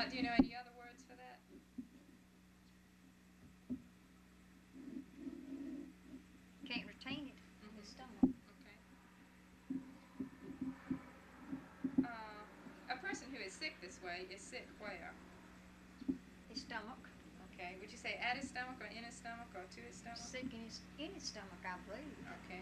Do you know any other words for that? Can't retain it in his stomach. Okay. A person who is sick this way is sick where? His stomach. Okay. Would you say at his stomach or in his stomach or to his stomach? Sick in his stomach, I believe. Okay.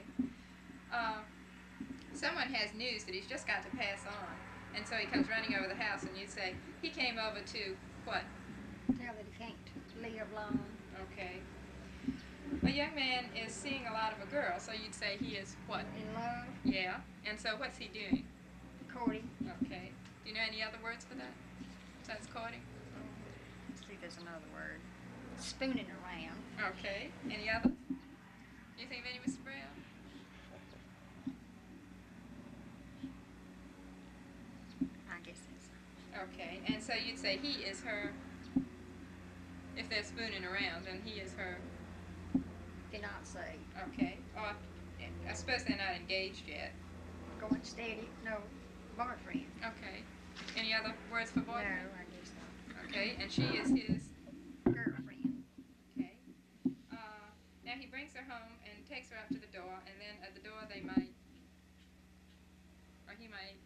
Someone has news that he's just got to pass on, and so he comes running over the house, and you'd say he came over to what? Tell that he can't live long. Okay. A young man is seeing a lot of a girl, so you'd say he is what? In love. Yeah. And so what's he doing? Courting. Okay. Do you know any other words for that? Besides courting? Let's see if there's another word. Spooning around. Okay. Any others? You think of any, Mr. Brown? I guess that's. Okay. And so you'd say he is her. If they're spooning around, then he is her. Fiance. Okay. Or I suppose they're not engaged yet. Going steady. No. Boyfriend. Okay. Any other words for boyfriend? No, I guess not. Okay. And she is his girlfriend. Okay. Now he brings her home and takes her up to the door, and then at the door they might, or he might.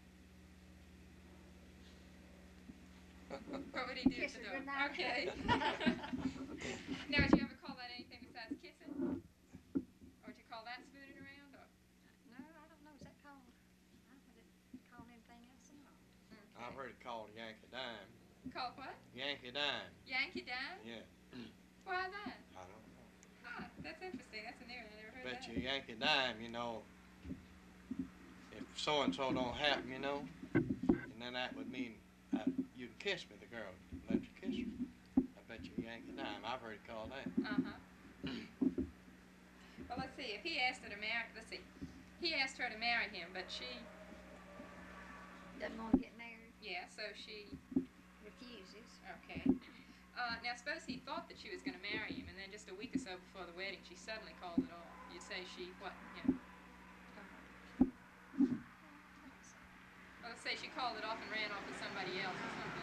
What would he do Kiss at the her door? goodnight. Okay. Now, would you ever call that anything besides kissing? Or would you call that spooning around? Or? No, I don't know. Is that called? I don't know. Is it called anything else or not? Okay. I've heard it called Yankee Dime. Called what? Yankee Dime. Yankee Dime? Yeah. Why that? I don't know. Ah, that's interesting. That's a new one. I never heard Bet that. you Yankee Dime, you know, if so-and-so don't happen, you know, and then that would mean you'd kiss me, the girl, let you kiss her. I bet you Yankee Dime. I've heard it called that. Uh-huh. Well, let's see. If he asked her to marry, let's see. He asked her to marry him, but she, Doesn't want to get married. yeah, so she, Refuses. okay. Now, suppose he thought that she was going to marry him, and then just a week or so before the wedding, she suddenly called it off. You'd say she, what, yeah. Well, let's say she called it off and ran off with somebody else or something.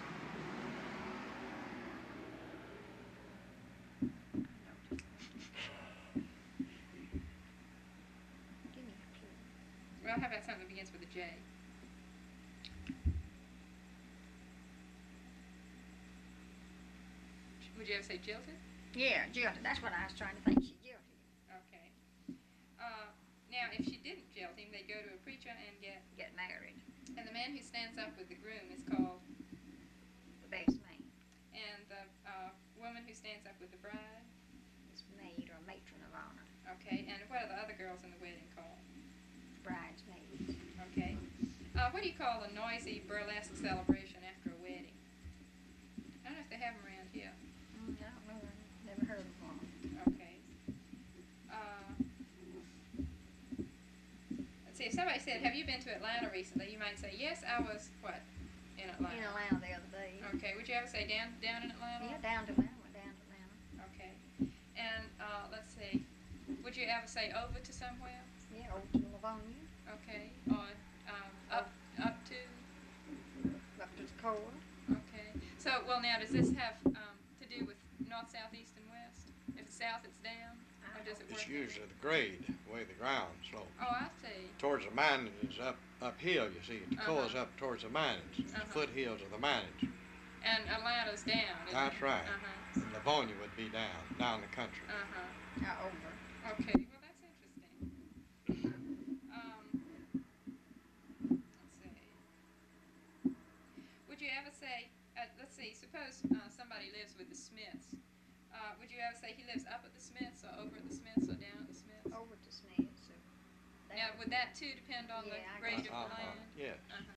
Give me a clue. Well, how about something that begins with a J? Would you ever say jilted? Yeah, jilted. That's what I was trying to think. She jilted. Okay. Now, if she didn't jilt him, they'd go to a preacher and Get married. and the man who stands up with the groom is called, The best man. and the woman who stands up with the bride. Is maid or matron of honor. Okay, and what are the other girls in the wedding called? Bridesmaid. Okay. What do you call a noisy burlesque celebration after a wedding? I don't know if they have them around here. I don't know. I never heard of one. Okay. Let's see, if somebody said, have you been to Atlanta recently? You might say, yes, I was, what, in Atlanta? In Atlanta the other day. Okay, would you ever say down in Atlanta? Yeah, down to Atlanta. Went down to Atlanta. Okay. And let's see, would you ever say over to somewhere? Yeah, over to Livonia. Okay. Or up to? Up to the core. Okay. So, well, now, does this have to do with north, south, east, and west? If it's south, it's down? Or does it work? It's usually the grade, the way the ground slopes. Oh, I see. Towards the mountains is uphill, you see. The core's up towards the mountains, the foothills of the mountains. And Atlanta's down, isn't That's it? right. Uh-huh. And Livonia would be down the country. Uh-huh. Over. Okay, well, that's interesting. Let's see. Would you ever say, let's see, suppose somebody lives with the Smiths. Would you ever say he lives up at the Smiths, or over at the Smiths, or down at the Smiths? Over to Smith. So Now, would that too depend on Yeah, the I grade of guess. the land? Yes.